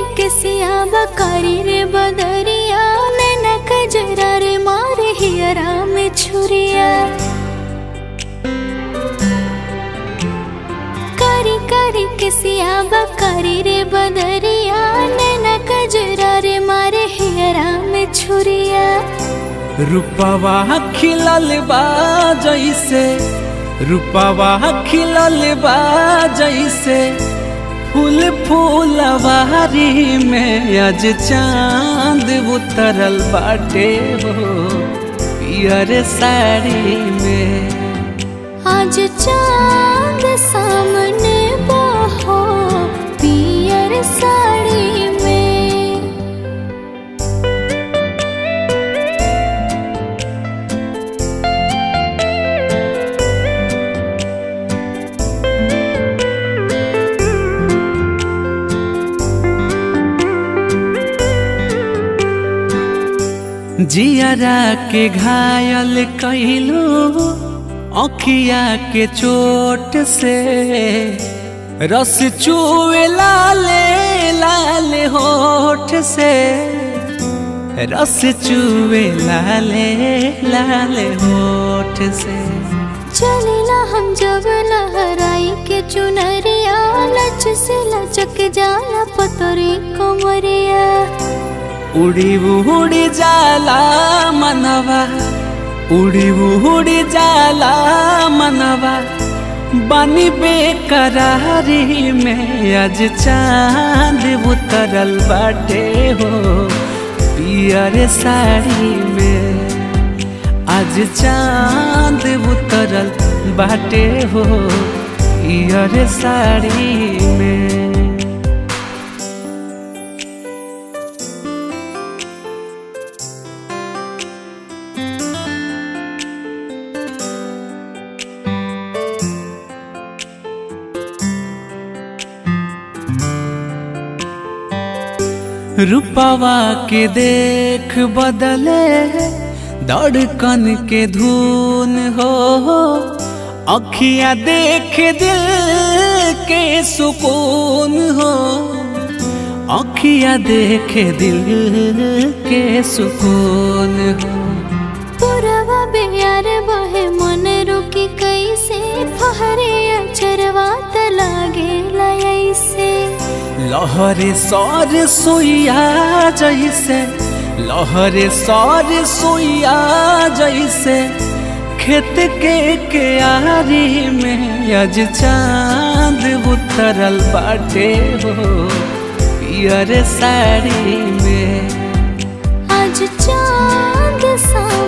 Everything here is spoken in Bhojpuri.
के सियाबा कारी रे बदरिया नैना कजरा रे मारे हियरा में छुरिया कारी कारी के सियाबा कारी रे बदरिया नैना कजरा रे मारे हियरा में छुरिया रूपवा खिलल बा जैसे रूपवा खिलल बा जैसे फूल फूलवारी में आज चांद उतरल बाटे हो पियर साड़ी में आज चांद सामने बहो पियर साड़ी में जियरा के घायल कैलू अखिया के चोट से रस चुए लाले लाले होठ से रस चुए लाले लाले होठ से चलेला हम जब लहराई के चुनरिया लच से लचक जाला पतरी कोमरिया उड़ी उड़ी जाला मनवा उड़ी उड़ी जाला मनवा बानी बेकरारी में आज चांद उतरल बाटे हो पियर साड़ी में आज चांद उतरल बाटे हो पियर साड़ी में रूपवा के देख बदले धड़कन के धुन हो अखियाँ देख दिल के सुकून हो अखियाँ देख दिल के सुकून हो पुरवा बेयार बहे मन रुकी कैसे फहरे अचरवा लागे लयसे लहरे सौर सोइया जैसे लहरे सौर सोइया जैसे खेत के क्यारी में आज चांद उतरल बाटे हो पियर साड़ी में आज चांद सा